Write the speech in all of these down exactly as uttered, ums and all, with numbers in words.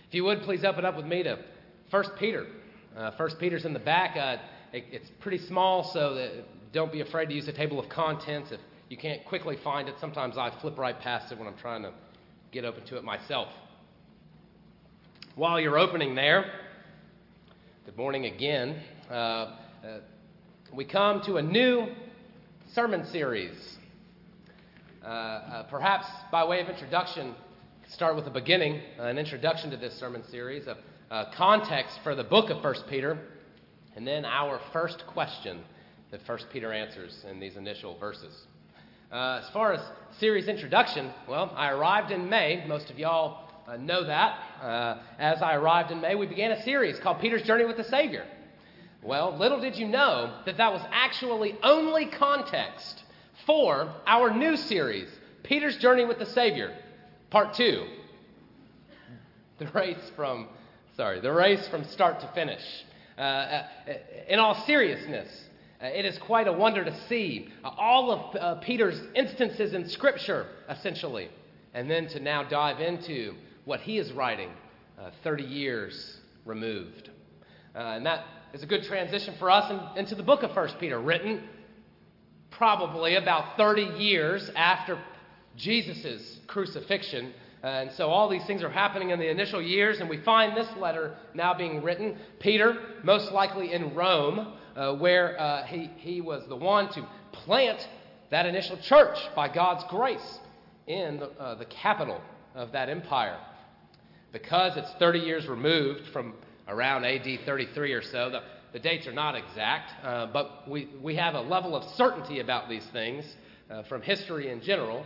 If you would, please open up with me to First Peter. Uh, First Peter's in the back. Uh, it, it's pretty small, so that don't be afraid to use the table of contents. If you can't quickly find it, sometimes I flip right past it when I'm trying to get open to it myself. While you're opening there, good morning again. Uh, uh, we come to a new sermon series. Uh, uh, perhaps by way of introduction, start with the beginning, uh, an introduction to this sermon series, a, a context for the book of First Peter, and then our first question that First Peter answers in these initial verses. Uh, as far as series introduction, well, I arrived in May. Most of y'all uh, know that. Uh, as I arrived in May, we began a series called Peter's Journey with the Savior. Well, little did you know that that was actually only context for our new series, Peter's Journey with the Savior. Part two, the race from, sorry, the race from start to finish. Uh, in all seriousness, uh, it is quite a wonder to see uh, all of uh, Peter's instances in Scripture, essentially, and then to now dive into what he is writing uh, thirty years removed. Uh, and that is a good transition for us in, into the book of First Peter, written probably about thirty years after Jesus' crucifixion. Uh, and so all these things are happening in the initial years, and we find this letter now being written. Peter, most likely in Rome, uh, where uh, he, he was the one to plant that initial church by God's grace in the, uh, the capital of that empire. Because it's thirty years removed from around A D thirty-three or so, the, the dates are not exact, uh, but we, we have a level of certainty about these things uh, from history in general.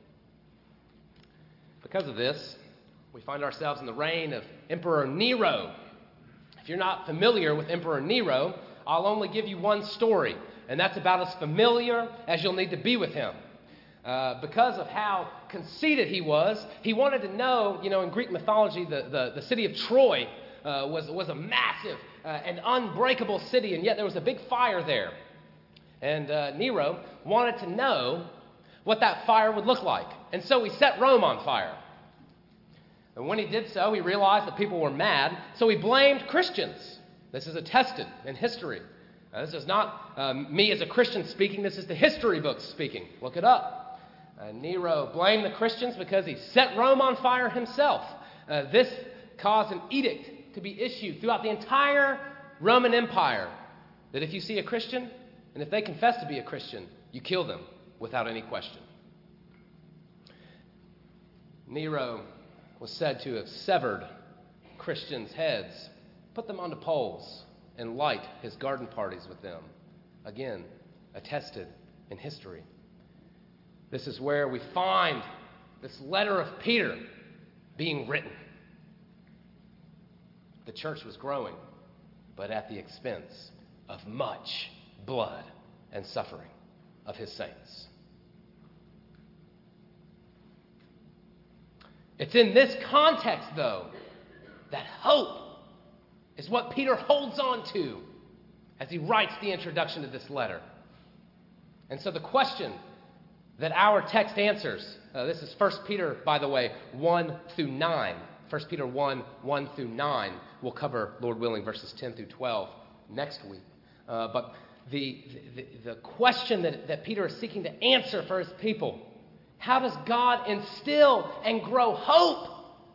Because of this, we find ourselves in the reign of Emperor Nero. If you're not familiar with Emperor Nero, I'll only give you one story, and that's about as familiar as you'll need to be with him. Uh, because of how conceited he was, he wanted to know, you know, in Greek mythology, the, the, the city of Troy uh, was, was a massive uh, and unbreakable city, and yet there was a big fire there. And uh, Nero wanted to know what that fire would look like. And so he set Rome on fire. And when he did so, he realized that people were mad, so he blamed Christians. This is attested in history. Uh, this is not um, me as a Christian speaking, this is the history books speaking. Look it up. Uh, Nero blamed the Christians because he set Rome on fire himself. Uh, this caused an edict to be issued throughout the entire Roman Empire that if you see a Christian, and if they confess to be a Christian, you kill them without any question. Nero was said to have severed Christians' heads, put them onto poles, and light his garden parties with them. Again, attested in history. This is where we find this letter of Peter being written. The church was growing, but at the expense of much blood and suffering of his saints. It's in this context, though, that hope is what Peter holds on to as he writes the introduction to this letter. And so the question that our text answers, uh, this is First Peter, by the way, one through nine. First Peter one, one through nine. We'll cover, Lord willing, verses ten through twelve next week. Uh, but the, the, the question that, that Peter is seeking to answer for his people, how does God instill and grow hope?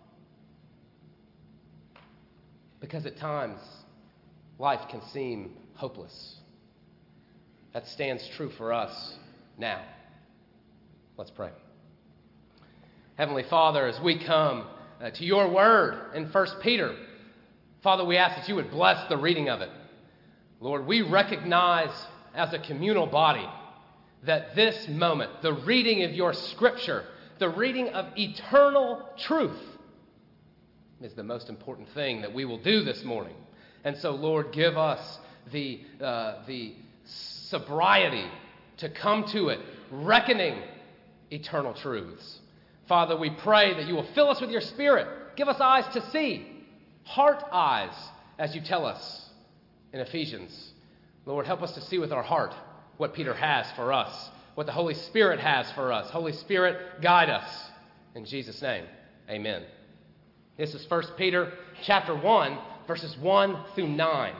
Because at times, life can seem hopeless. That stands true for us now. Let's pray. Heavenly Father, as we come uh, to your word in First Peter, Father, we ask that you would bless the reading of it. Lord, we recognize as a communal body that this moment, the reading of your scripture, the reading of eternal truth, is the most important thing that we will do this morning. And so, Lord, give us the, uh, the sobriety to come to it, reckoning eternal truths. Father, we pray that you will fill us with your Spirit. Give us eyes to see, heart eyes, as you tell us in Ephesians. Lord, help us to see with our heart what Peter has for us, what the Holy Spirit has for us. Holy Spirit, guide us. In Jesus' name, amen. This is First Peter chapter one, verses one through nine.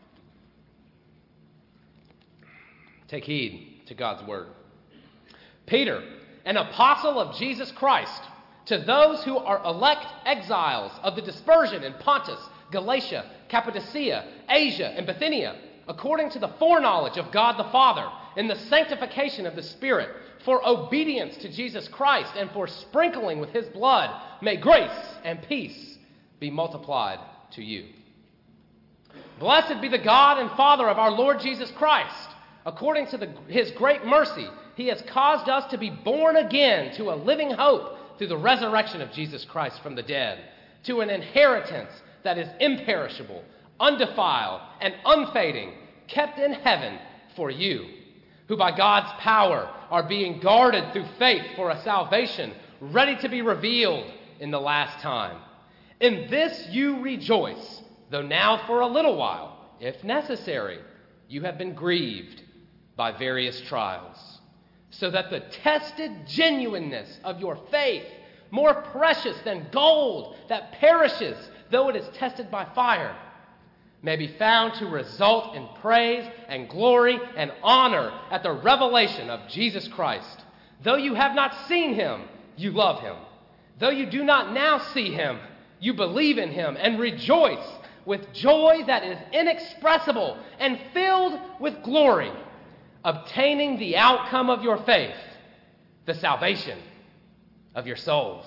Take heed to God's word. Peter, an apostle of Jesus Christ, to those who are elect exiles of the dispersion in Pontus, Galatia, Cappadocia, Asia, and Bithynia, according to the foreknowledge of God the Father, in the sanctification of the Spirit, for obedience to Jesus Christ, and for sprinkling with his blood, may grace and peace be multiplied to you. Blessed be the God and Father of our Lord Jesus Christ. According to the, his great mercy, he has caused us to be born again to a living hope through the resurrection of Jesus Christ from the dead, to an inheritance that is imperishable, undefiled, and unfading, kept in heaven for you, who by God's power are being guarded through faith for a salvation ready to be revealed in the last time. In this you rejoice, though now for a little while, if necessary, you have been grieved by various trials, so that the tested genuineness of your faith, more precious than gold that perishes though it is tested by fire, may be found to result in praise and glory and honor at the revelation of Jesus Christ. Though you have not seen him, you love him. Though you do not now see him, you believe in him and rejoice with joy that is inexpressible and filled with glory, obtaining the outcome of your faith, the salvation of your souls.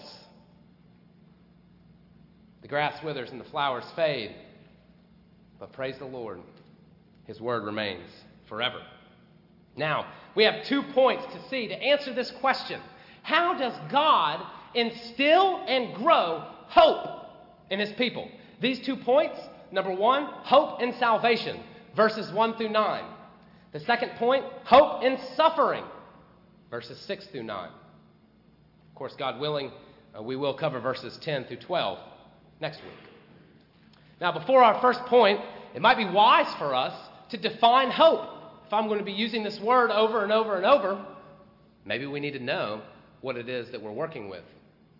The grass withers and the flowers fade, but praise the Lord, his word remains forever. Now, we have two points to see to answer this question. How does God instill and grow hope in his people? These two points, number one, hope in salvation, verses one through nine. The second point, hope in suffering, verses six through nine. Of course, God willing, uh, we will cover verses ten through twelve next week. Now, before our first point, it might be wise for us to define hope. If I'm going to be using this word over and over and over, maybe we need to know what it is that we're working with.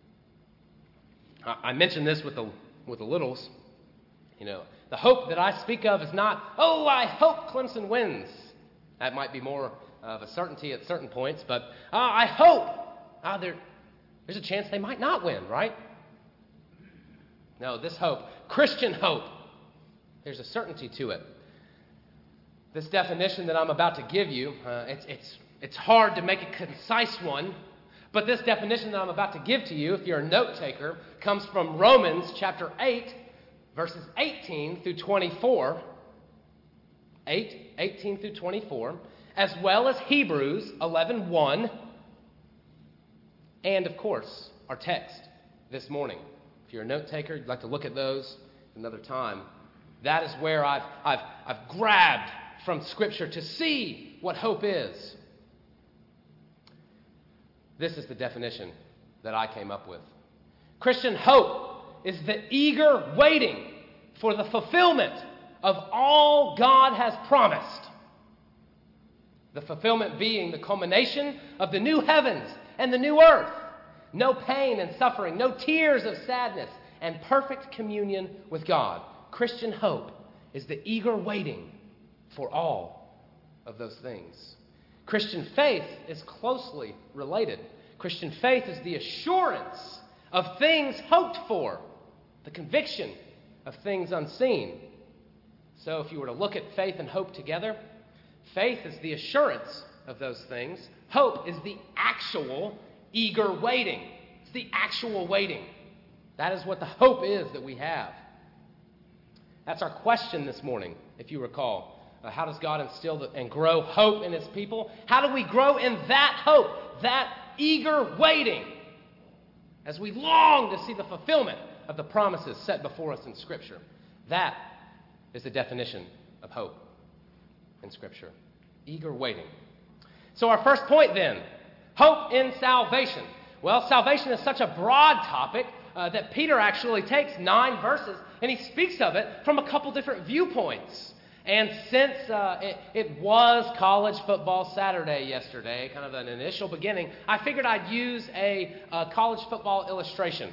I, I mentioned this with the, with the littles. You know, the hope that I speak of is not, oh, I hope Clemson wins. That might be more of a certainty at certain points, but uh, I hope uh, there, there's a chance they might not win, right? No, this hope, Christian hope, there's a certainty to it. This definition that I'm about to give you, uh, it's, it's, it's hard to make a concise one, but this definition that I'm about to give to you, if you're a note taker, comes from Romans chapter eight, verses eighteen through twenty-four. eight, eighteen through twenty-four, as well as Hebrews eleven one, and of course, our text this morning. If you're a note taker, you'd like to look at those another time. That is where I've, I've, I've grabbed from Scripture to see what hope is. This is the definition that I came up with. Christian hope is the eager waiting for the fulfillment of all God has promised. The fulfillment being the culmination of the new heavens and the new earth. No pain and suffering, no tears of sadness, and perfect communion with God. Christian hope is the eager waiting for all of those things. Christian faith is closely related. Christian faith is the assurance of things hoped for, the conviction of things unseen. So if you were to look at faith and hope together, faith is the assurance of those things. Hope is the actual eager waiting. It's the actual waiting. That is what the hope is that we have. That's our question this morning, if you recall. Uh, how does God instill and grow hope in his people? How do we grow in that hope, that eager waiting, as we long to see the fulfillment of the promises set before us in Scripture? That is the definition of hope in Scripture. Eager waiting. So our first point then, hope in salvation. Well, salvation is such a broad topic uh, that Peter actually takes nine verses and he speaks of it from a couple different viewpoints. And since uh, it, it was college football Saturday yesterday, kind of an initial beginning, I figured I'd use a, a college football illustration.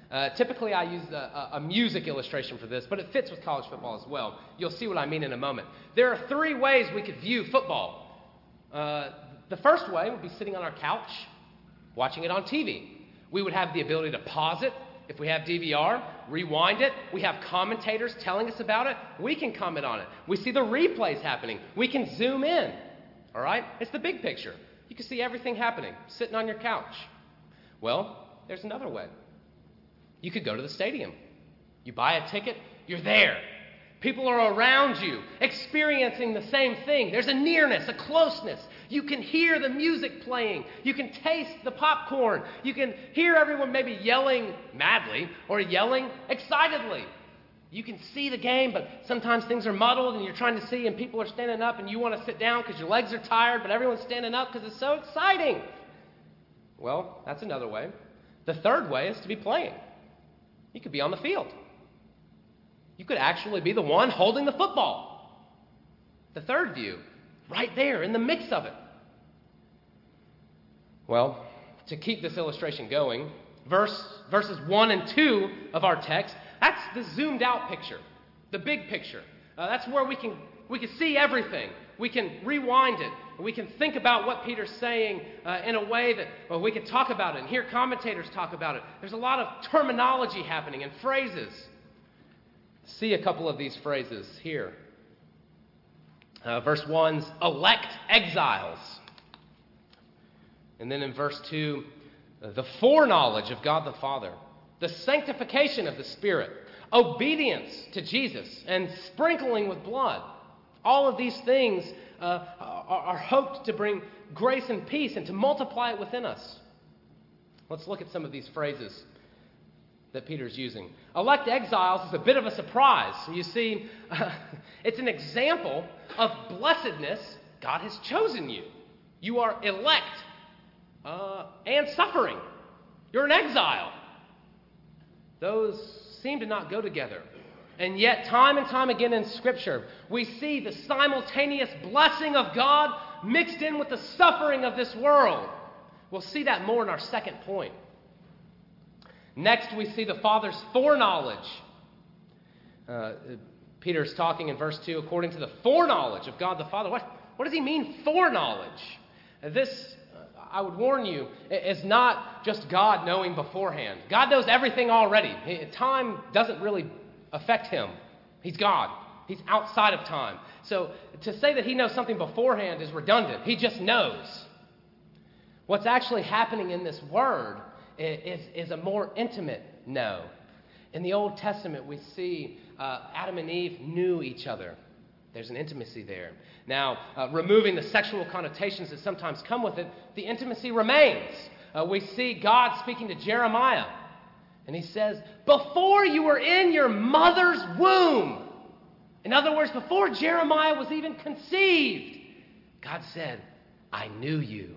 Uh, typically, I use a, a music illustration for this, but it fits with college football as well. You'll see what I mean in a moment. There are three ways we could view football. Uh, the first way would be sitting on our couch, watching it on T V. We would have the ability to pause it. If we have D V R, rewind it. We have commentators telling us about it. We can comment on it. We see the replays happening. We can zoom in. All right? It's the big picture. You can see everything happening sitting on your couch. Well, there's another way. You could go to the stadium. You buy a ticket, you're there. People are around you, experiencing the same thing. There's a nearness, a closeness. You can hear the music playing. You can taste the popcorn. You can hear everyone maybe yelling madly or yelling excitedly. You can see the game, but sometimes things are muddled and you're trying to see and people are standing up and you want to sit down because your legs are tired, but everyone's standing up because it's so exciting. Well, that's another way. The third way is to be playing. You could be on the field. You could actually be the one holding the football. The third view, right there in the mix of it. Well, to keep this illustration going, verse, verses one and two of our text, that's the zoomed out picture, the big picture. Uh, that's where we can, we can see everything. We can rewind it. We can think about what Peter's saying uh, in a way that well, we can talk about it and hear commentators talk about it. There's a lot of terminology happening and phrases. See a couple of these phrases here. Uh, verse one's elect exiles. And then in verse two, uh, the foreknowledge of God the Father, the sanctification of the Spirit, obedience to Jesus, and sprinkling with blood. All of these things uh, are, are hoped to bring grace and peace and to multiply it within us. Let's look at some of these phrases that Peter's using. Elect exiles is a bit of a surprise. You see, uh, it's an example of blessedness. God has chosen you. You are elect uh, and suffering. You're an exile. Those seem to not go together. And yet, time and time again in Scripture, we see the simultaneous blessing of God mixed in with the suffering of this world. We'll see that more in our second point. Next, we see the Father's foreknowledge. Uh, Peter's talking in verse two, according to the foreknowledge of God the Father. What, what does he mean, foreknowledge? Uh, this, uh, I would warn you, is not just God knowing beforehand. God knows everything already. Time doesn't really affect him. He's God. He's outside of time. So to say that he knows something beforehand is redundant. He just knows. What's actually happening in this word is, is a more intimate know. In the Old Testament, we see uh, Adam and Eve knew each other. There's an intimacy there. Now, uh, removing the sexual connotations that sometimes come with it, the intimacy remains. Uh, we see God speaking to Jeremiah. And he says, before you were in your mother's womb, in other words, before Jeremiah was even conceived, God said, I knew you.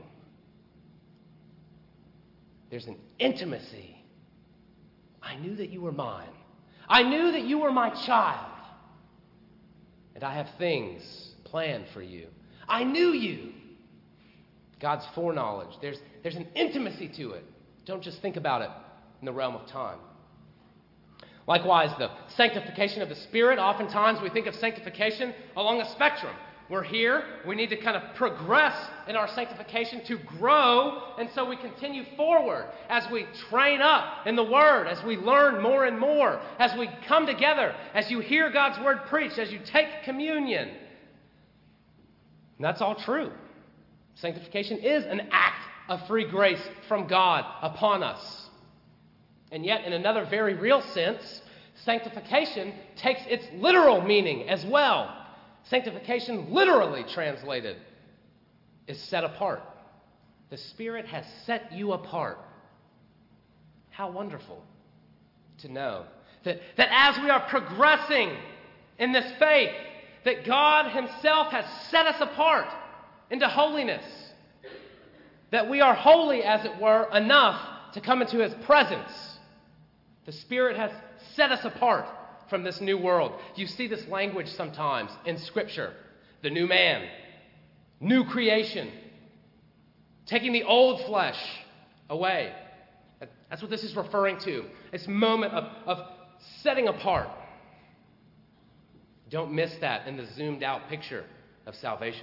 There's an intimacy. I knew that you were mine. I knew that you were my child. And I have things planned for you. I knew you. God's foreknowledge. There's, there's an intimacy to it. Don't just think about it in the realm of time. Likewise, the sanctification of the Spirit. Oftentimes we think of sanctification along a spectrum. We're here, we need to kind of progress in our sanctification to grow, and so we continue forward as we train up in the Word, as we learn more and more, as we come together, as you hear God's Word preached, as you take communion. And that's all true. Sanctification is an act of free grace from God upon us. And yet, in another very real sense, sanctification takes its literal meaning as well. Sanctification, literally translated, is set apart. The Spirit has set you apart. How wonderful to know that, that as we are progressing in this faith, that God Himself has set us apart into holiness. That we are holy, as it were, enough to come into His presence. The Spirit has set us apart from this new world. You see this language sometimes in Scripture. The new man, new creation, taking the old flesh away. That's what this is referring to. This moment of, of setting apart. Don't miss that in the zoomed out picture of salvation.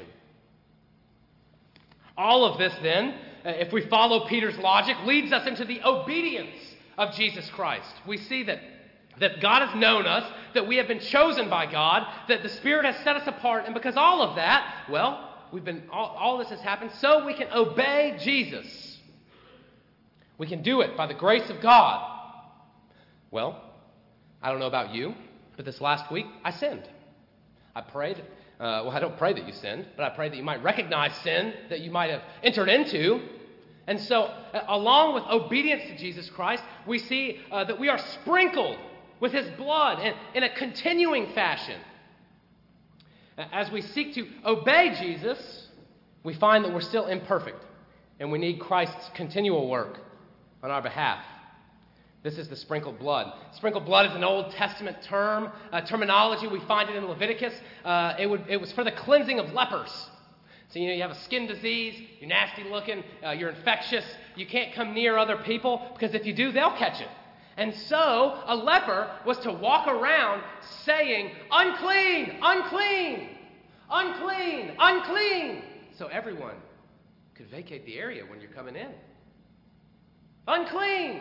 All of this then, if we follow Peter's logic, leads us into the obedience of Jesus Christ. We see that, that God has known us, that we have been chosen by God, that the Spirit has set us apart, and because all of that, well, we've been all, all this has happened so we can obey Jesus. We can do it by the grace of God. Well, I don't know about you, but this last week I sinned. I prayed. Uh, well, I don't pray that you sinned, but I pray that you might recognize sin that you might have entered into. And so, uh, along with obedience to Jesus Christ, we see uh, that we are sprinkled with His blood in, in a continuing fashion. As we seek to obey Jesus, we find that we're still imperfect, and we need Christ's continual work on our behalf. This is the sprinkled blood. Sprinkled blood is an Old Testament term, uh, terminology. We find it in Leviticus. Uh, it, would, it was for the cleansing of lepers. So, you know, you have a skin disease, you're nasty looking, uh, you're infectious, you can't come near other people, because if you do, they'll catch it. And so, a leper was to walk around saying, unclean, unclean, unclean, unclean. So everyone could vacate the area when you're coming in. Unclean.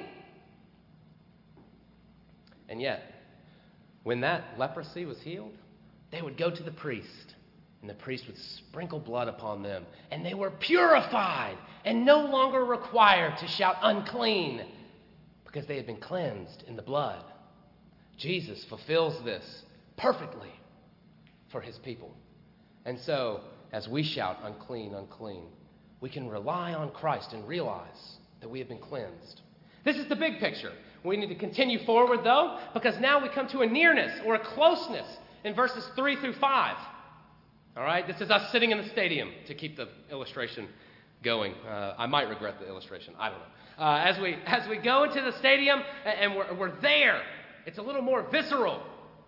And yet, when that leprosy was healed, they would go to the priest, and the priest would sprinkle blood upon them, and they were purified and no longer required to shout unclean because they had been cleansed in the blood. Jesus fulfills this perfectly for His people. And so, as we shout unclean, unclean, we can rely on Christ and realize that we have been cleansed. This is the big picture. We need to continue forward, though, because now we come to a nearness or a closeness in verses three through five. All right? This is us sitting in the stadium to keep the illustration going. Uh, I might regret the illustration. I don't know. Uh, as we as we go into the stadium and we're, we're there, it's a little more visceral.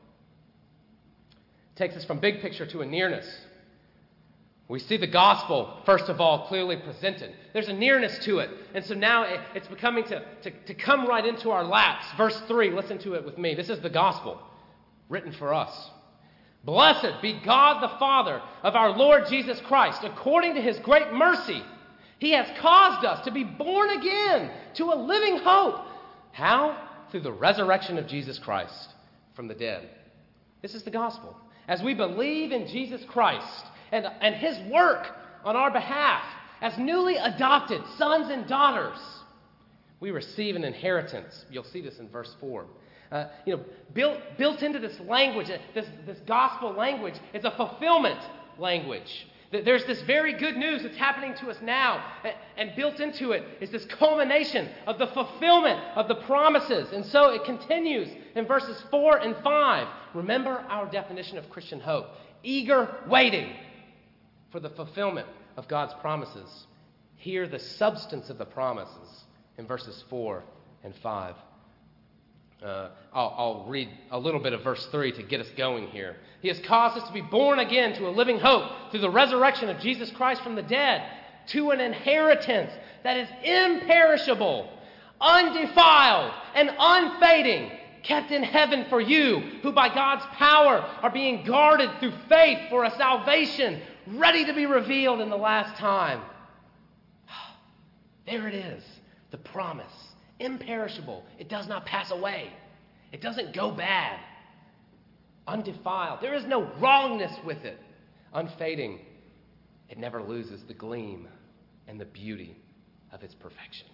It takes us from big picture to a nearness. We see the gospel, first of all, clearly presented. There's a nearness to it. And so now it's becoming to, to, to come right into our laps. Verse three, listen to it with me. This is the gospel written for us. Blessed be God the Father of our Lord Jesus Christ. According to His great mercy, He has caused us to be born again to a living hope. How? Through the resurrection of Jesus Christ from the dead. This is the gospel. As we believe in Jesus Christ, And, and His work on our behalf as newly adopted sons and daughters, we receive an inheritance. You'll see this in verse four. Uh, you know, built, built into this language, this, this gospel language, is a fulfillment language. There's this very good news that's happening to us now, and, and built into it is this culmination of the fulfillment of the promises. And so it continues in verses four and five. Remember our definition of Christian hope. Eager waiting for the fulfillment of God's promises. Hear the substance of the promises in verses four and five. Uh, I'll, I'll read a little bit of verse three to get us going here. He has caused us to be born again to a living hope through the resurrection of Jesus Christ from the dead, to an inheritance that is imperishable, undefiled, and unfading, kept in heaven for you, who by God's power are being guarded through faith for a salvation ready to be revealed in the last time. There it is, the promise. Imperishable. It does not pass away. It doesn't go bad. Undefiled. There is no wrongness with it. Unfading. It never loses the gleam and the beauty of its perfection.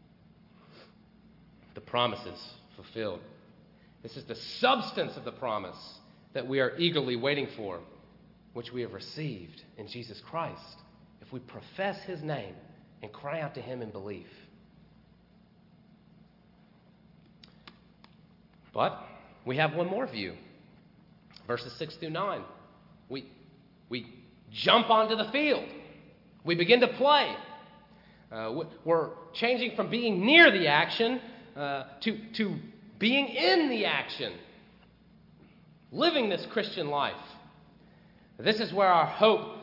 The promise is fulfilled. This is the substance of the promise that we are eagerly waiting for, which we have received in Jesus Christ, if we profess His name and cry out to Him in belief. But we have one more view. Verses six through nine. We, we jump onto the field. We begin to play. Uh, we're changing from being near the action uh, to, to being in the action. Living this Christian life. This is where our hope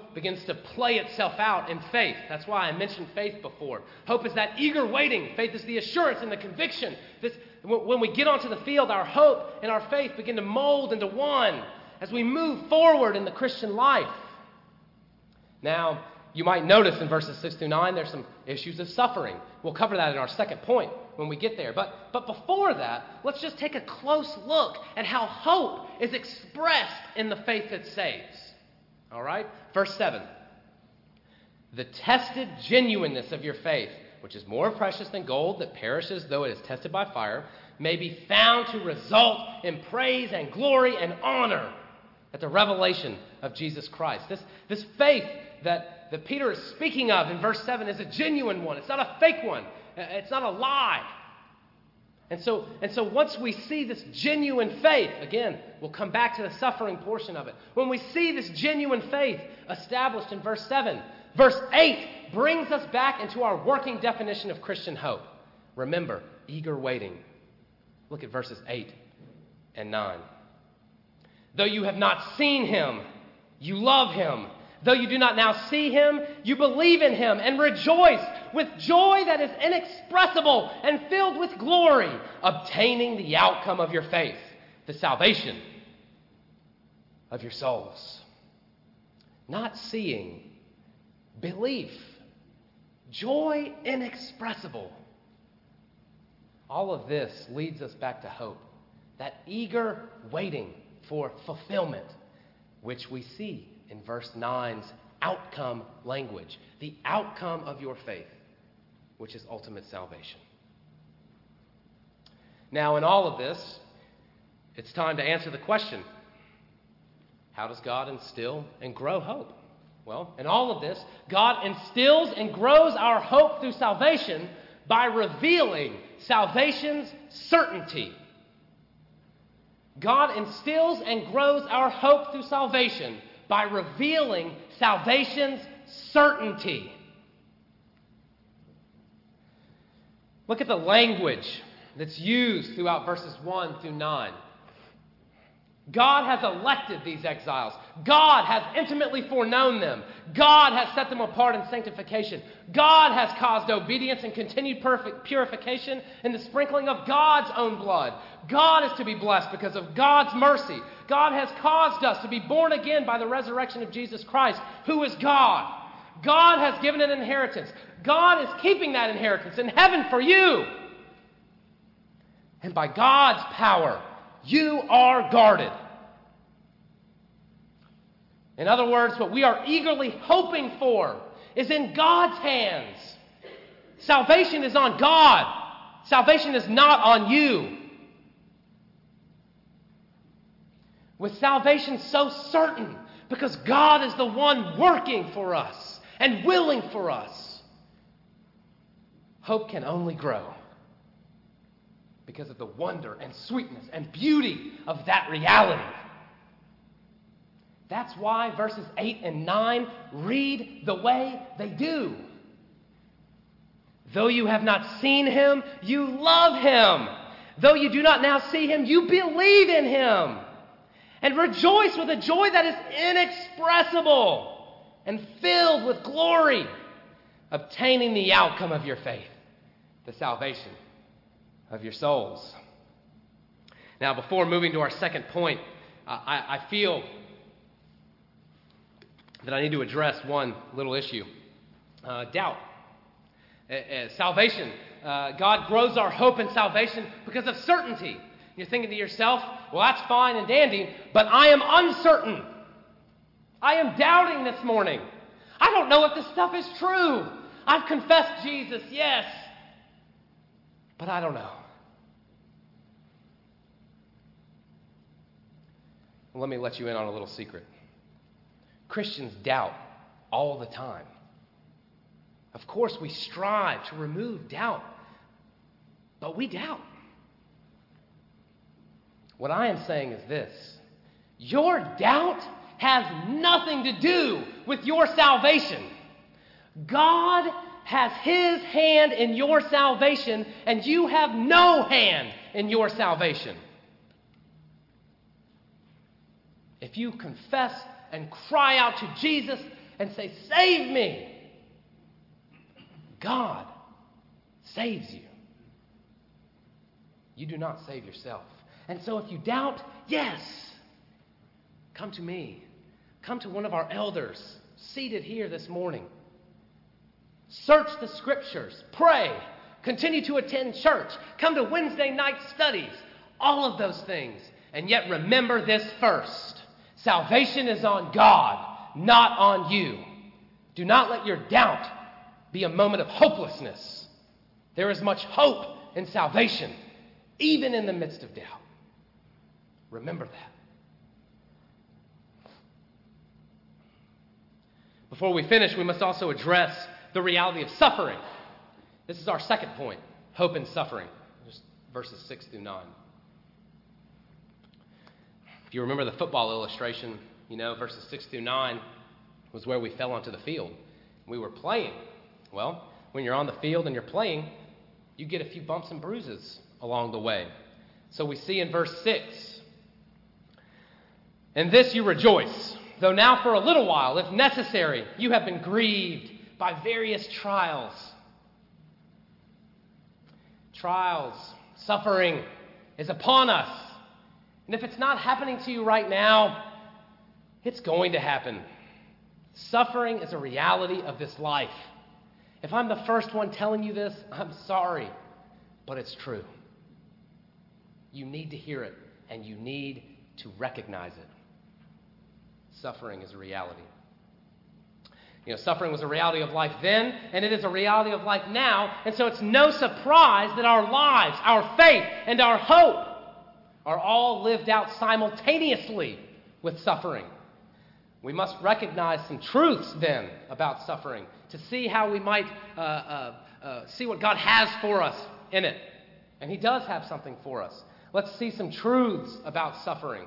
begins to play itself out in faith. That's why I mentioned faith before. Hope is that eager waiting. Faith is the assurance and the conviction. This, when we get onto the field, our hope and our faith begin to mold into one as we move forward in the Christian life. Now, you might notice in verses six through nine, there's some issues of suffering. We'll cover that in our second point when we get there. But, but before that, let's just take a close look at how hope is expressed in the faith that saves. All right? Verse seven. The tested genuineness of your faith, which is more precious than gold that perishes though it is tested by fire, may be found to result in praise and glory and honor at the revelation of Jesus Christ. This, this faith that, that Peter is speaking of in verse seven is a genuine one. It's not a fake one. It's not a lie. And so, and so once we see this genuine faith, again, we'll come back to the suffering portion of it. When we see this genuine faith established in verse seven, verse eight brings us back into our working definition of Christian hope. Remember, eager waiting. Look at verses eight and nine. Though you have not seen him, you love him. Though you do not now see him, you believe in him and rejoice with joy that is inexpressible and filled with glory, obtaining the outcome of your faith, the salvation of your souls. Not seeing, belief, joy inexpressible. All of this leads us back to hope, that eager waiting for fulfillment, which we see in verse nine's outcome language, the outcome of your faith, which is ultimate salvation. Now, in all of this, it's time to answer the question, how does God instill and grow hope? Well, in all of this, God instills and grows our hope through salvation by revealing salvation's certainty. God instills and grows our hope through salvation by revealing salvation's certainty. Look at the language that's used throughout verses one through nine. God has elected these exiles. God has intimately foreknown them. God has set them apart in sanctification. God has caused obedience and continued perfect purification in the sprinkling of God's own blood. God is to be blessed because of God's mercy. God has caused us to be born again by the resurrection of Jesus Christ, who is God. God has given an inheritance. God is keeping that inheritance in heaven for you. And by God's power, you are guarded. In other words, what we are eagerly hoping for is in God's hands. Salvation is on God. Salvation is not on you. With salvation so certain, because God is the one working for us and willing for us, hope can only grow because of the wonder and sweetness and beauty of that reality. That's why verses eight and nine read the way they do. Though you have not seen him, you love him. Though you do not now see him, you believe in him. And rejoice with a joy that is inexpressible and filled with glory, obtaining the outcome of your faith, the salvation of your souls. Now, before moving to our second point, uh, I, I feel that I need to address one little issue. Uh, doubt. Uh, uh, salvation. Uh, God grows our hope in salvation because of certainty. You're thinking to yourself, well, that's fine and dandy, but I am uncertain. I am doubting this morning. I don't know if this stuff is true. I've confessed Jesus, yes, but I don't know. Well, let me let you in on a little secret. Christians doubt all the time. Of course, we strive to remove doubt, but we doubt. What I am saying is this: your doubt has nothing to do with your salvation. God has his hand in your salvation, and you have no hand in your salvation. If you confess and cry out to Jesus and say, "Save me." God saves you. You do not save yourself. And so if you doubt, yes, come to me. Come to one of our elders seated here this morning. Search the Scriptures. Pray. Continue to attend church. Come to Wednesday night studies. All of those things. And yet remember this first. Salvation is on God, not on you. Do not let your doubt be a moment of hopelessness. There is much hope in salvation, even in the midst of doubt. Remember that. Before we finish, we must also address the reality of suffering. This is our second point, hope in suffering. Just verses six through nine. If you remember the football illustration, you know, verses six through nine was where we fell onto the field. We were playing. Well, when you're on the field and you're playing, you get a few bumps and bruises along the way. So we see in verse six, "In this you rejoice, though now for a little while, if necessary, you have been grieved by various trials." Trials, suffering is upon us. And if it's not happening to you right now, it's going to happen. Suffering is a reality of this life. If I'm the first one telling you this, I'm sorry, but it's true. You need to hear it, and you need to recognize it. Suffering is a reality. You know, suffering was a reality of life then, and it is a reality of life now, and so it's no surprise that our lives, our faith, and our hope are all lived out simultaneously with suffering. We must recognize some truths then about suffering to see how we might uh, uh, uh, see what God has for us in it. And He does have something for us. Let's see some truths about suffering.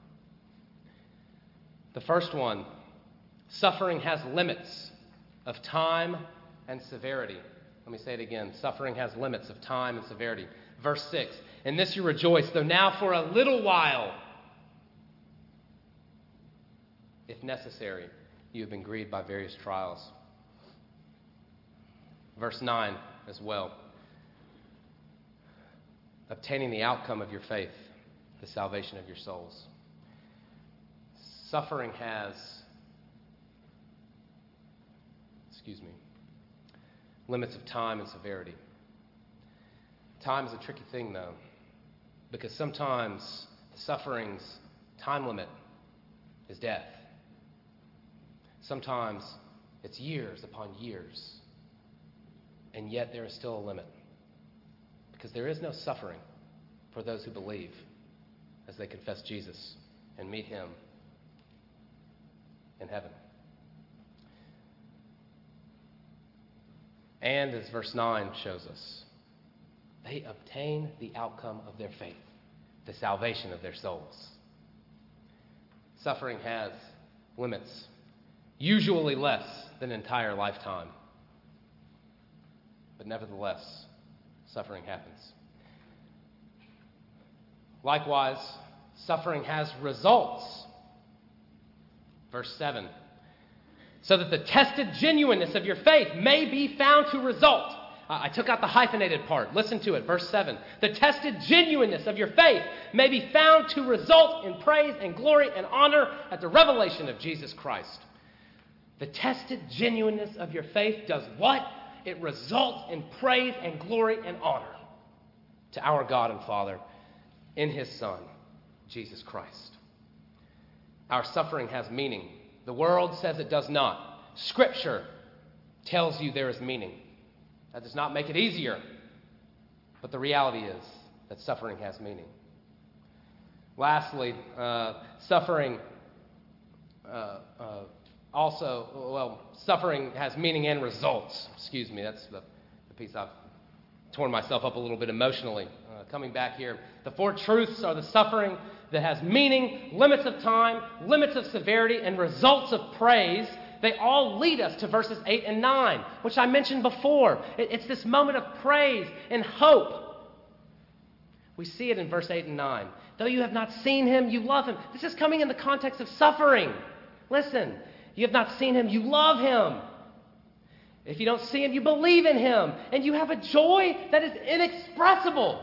The first one, suffering has limits of time and severity. Let me say it again. Suffering has limits of time and severity. Verse six, "In this you rejoice, though now for a little while, if necessary, you have been grieved by various trials." Verse nine as well. "Obtaining the outcome of your faith, the salvation of your souls." Suffering has, excuse me, limits of time and severity. Time is a tricky thing, though, because sometimes the suffering's time limit is death. Sometimes it's years upon years, and yet there is still a limit, because there is no suffering for those who believe as they confess Jesus and meet Him in heaven. And as verse nine shows us, they obtain the outcome of their faith, the salvation of their souls. Suffering has limits, usually less than an entire lifetime. But nevertheless, suffering happens. Likewise, suffering has results. Verse seven, "So that the tested genuineness of your faith may be found to result." Uh, I took out the hyphenated part. Listen to it. Verse seven. "The tested genuineness of your faith may be found to result in praise and glory and honor at the revelation of Jesus Christ." The tested genuineness of your faith does what? It results in praise and glory and honor to our God and Father in His Son, Jesus Christ. Our suffering has meaning. The world says it does not. Scripture tells you there is meaning. That does not make it easier, but the reality is that suffering has meaning. Lastly, uh, suffering uh, uh, also, well, suffering has meaning and results. Excuse me, that's the, the piece I've torn myself up a little bit emotionally. Uh, coming back here, the four truths are the suffering that has meaning, limits of time, limits of severity, and results of praise. They all lead us to verses eight and nine, which I mentioned before. It, it's this moment of praise and hope. We see it in verse eight and nine. Though you have not seen Him, you love Him. This is coming in the context of suffering. Listen, you have not seen him, you love him. If you don't see him, you believe in him. And you have a joy that is inexpressible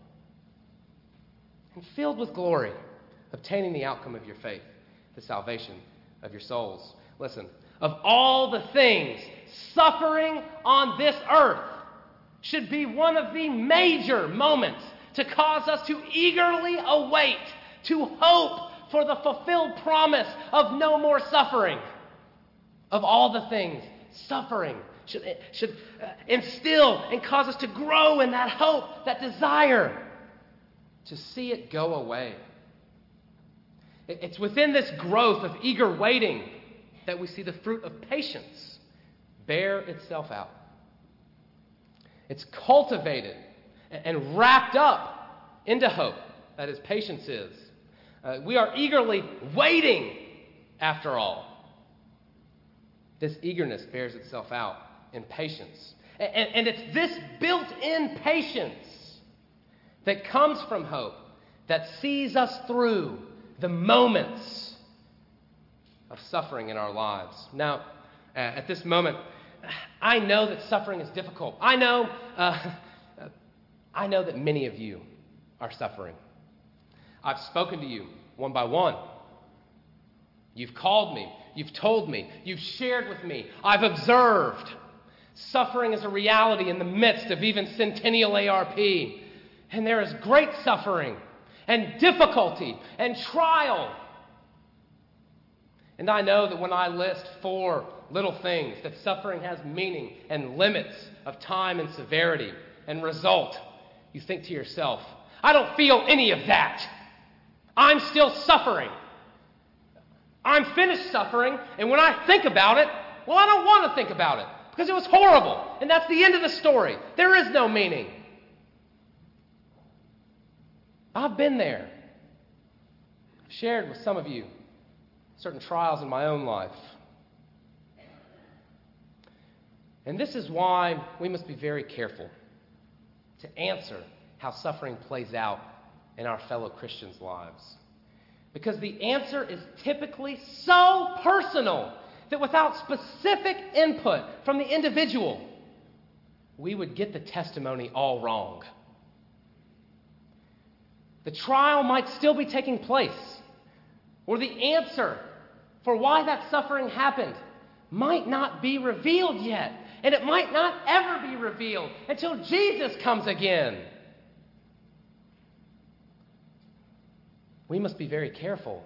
and filled with glory, obtaining the outcome of your faith, the salvation of your souls. Listen, of all the things, suffering on this earth should be one of the major moments to cause us to eagerly await, to hope for the fulfilled promise of no more suffering. Of all the things, suffering should, should uh, instill and cause us to grow in that hope, that desire to see it go away. It, it's within this growth of eager waiting that we see the fruit of patience bear itself out. It's cultivated and, and wrapped up into hope. That is, patience is. Uh, we are eagerly waiting, after all. This eagerness bears itself out in patience. And, and, and it's this built-in patience that comes from hope that sees us through the moments of suffering in our lives. Now, uh, at this moment, I know that suffering is difficult. I know, uh, I know that many of you are suffering. I've spoken to you one by one. You've called me. You've told me. You've shared with me. I've observed. Suffering is a reality in the midst of even Centennial A R P. And there is great suffering and difficulty and trial. And I know that when I list four little things, that suffering has meaning and limits of time and severity and result, you think to yourself, I don't feel any of that. I'm still suffering. I'm finished suffering, and when I think about it, well, I don't want to think about it because it was horrible, and that's the end of the story. There is no meaning. I've been there. I've shared with some of you certain trials in my own life. And this is why we must be very careful to answer how suffering plays out in our fellow Christians' lives. Because the answer is typically so personal that without specific input from the individual, we would get the testimony all wrong. The trial might still be taking place, or the answer for why that suffering happened might not be revealed yet, and it might not ever be revealed until Jesus comes again. We must be very careful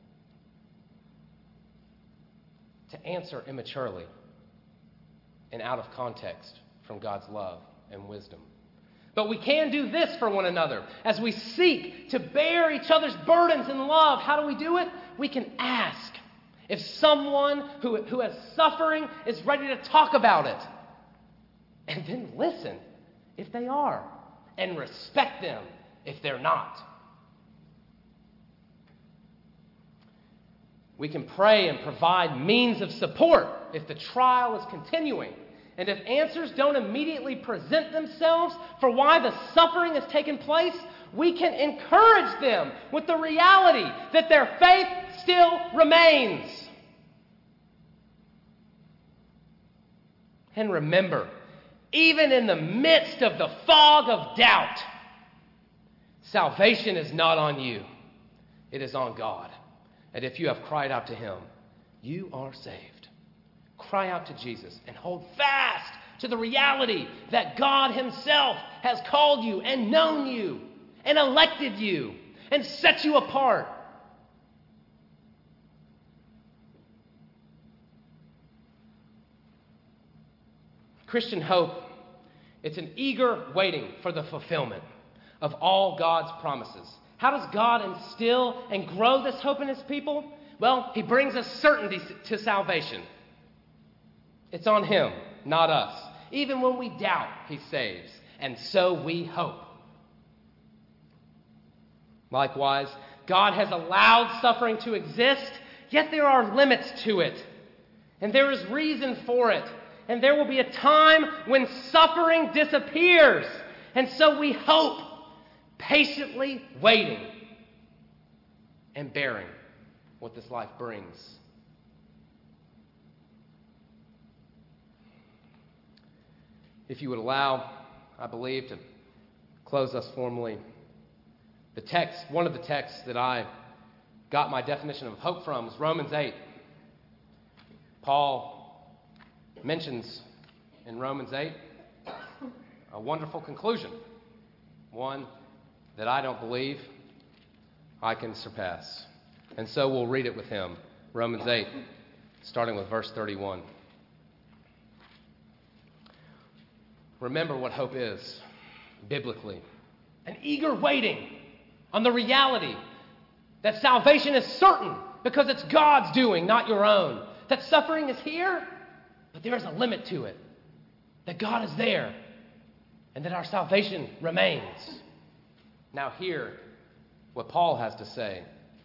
to answer immaturely and out of context from God's love and wisdom. But we can do this for one another. As we seek to bear each other's burdens in love, how do we do it? We can ask if someone who, who has suffering is ready to talk about it. And then listen if they are, and respect them if they're not. We can pray and provide means of support if the trial is continuing. And if answers don't immediately present themselves for why the suffering has taken place, we can encourage them with the reality that their faith still remains. And remember, even in the midst of the fog of doubt, salvation is not on you. It is on God. And if you have cried out to him, you are saved. Cry out to Jesus and hold fast to the reality that God himself has called you and known you and elected you and set you apart. Christian hope, it's an eager waiting for the fulfillment of all God's promises. How does God instill and grow this hope in his people? Well, he brings us certainty to salvation. It's on him, not us. Even when we doubt, he saves. And so we hope. Likewise, God has allowed suffering to exist, yet there are limits to it. And there is reason for it. And there will be a time when suffering disappears. And so we hope, patiently waiting and bearing what this life brings. if you would allow, I believe, to close us formally, the text, one of the texts that I got my definition of hope from was Romans eight. Paul mentions in Romans eight a wonderful conclusion, one that I don't believe I can surpass. And so we'll read it with him. Romans eight, starting with verse thirty-one. Remember what hope is, biblically. An eager waiting on the reality that salvation is certain because it's God's doing, not your own. That suffering is here, but there is a limit to it. That God is there, and that our salvation remains. Now hear what Paul has to say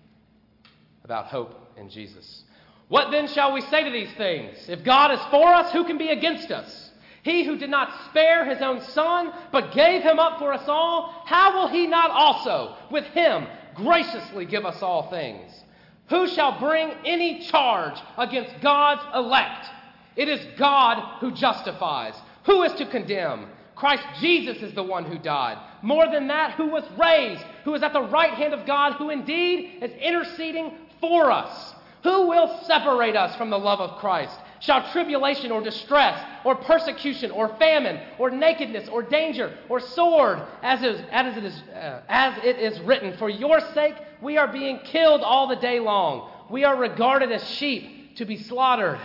about hope in Jesus. What then shall we say to these things? If God is for us, who can be against us? He who did not spare his own son, but gave him up for us all, how will he not also, with him, graciously give us all things? Who shall bring any charge against God's elect? It is God who justifies. Who is to condemn? Christ Jesus is the one who died. More than that, who was raised, who is at the right hand of God, who indeed is interceding for us. Who will separate us from the love of Christ? Shall tribulation or distress or persecution or famine or nakedness or danger or sword, as it is, as it is, uh, as it is written, for your sake we are being killed all the day long. We are regarded as sheep to be slaughtered.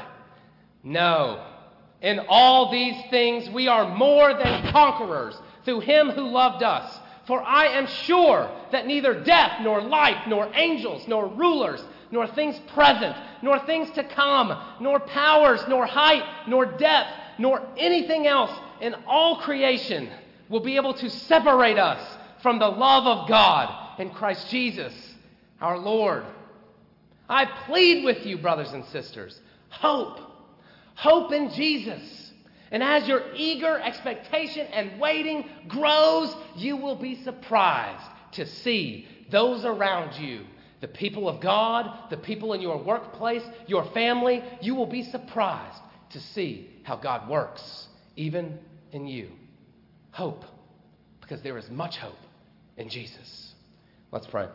No, in all these things we are more than conquerors through him who loved us. For I am sure that neither death nor life nor angels nor rulers nor things present, nor things to come, nor powers, nor height, nor depth, nor anything else in all creation will be able to separate us from the love of God in Christ Jesus, our Lord. I plead with you, brothers and sisters, hope. Hope in Jesus. And as your eager expectation and waiting grows, you will be surprised to see those around you, the people of God, the people in your workplace, your family, you will be surprised to see how God works, even in you. Hope, because there is much hope in Jesus. Let's pray.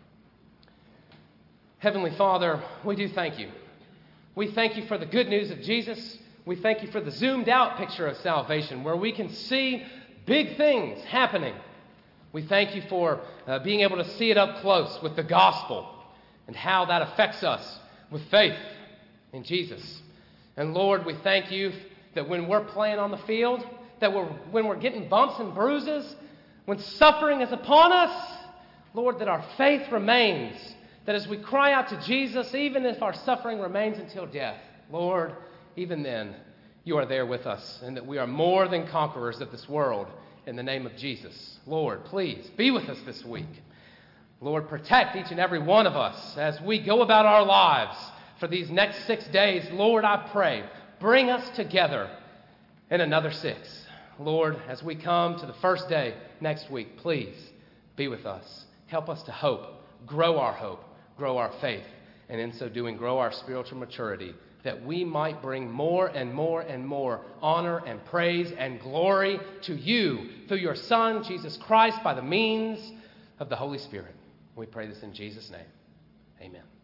Heavenly Father, we do thank you. We thank you for the good news of Jesus. We thank you for the zoomed out picture of salvation where we can see big things happening. We thank you for uh, being able to see it up close with the gospel and how that affects us with faith in Jesus. And Lord, we thank you that when we're playing on the field, that we're, when we're getting bumps and bruises, when suffering is upon us, Lord, that our faith remains. That as we cry out to Jesus, even if our suffering remains until death, Lord, even then, you are there with us, and that we are more than conquerors of this world in the name of Jesus. Lord, please be with us this week. Lord, protect each and every one of us as we go about our lives for these next six days. Lord, I pray, bring us together in another six. Lord, as we come to the first day next week, please be with us. Help us to hope, grow our hope, grow our faith, and in so doing, grow our spiritual maturity, that we might bring more and more and more honor and praise and glory to you through your Son, Jesus Christ, by the means of the Holy Spirit. We pray this in Jesus' name. Amen.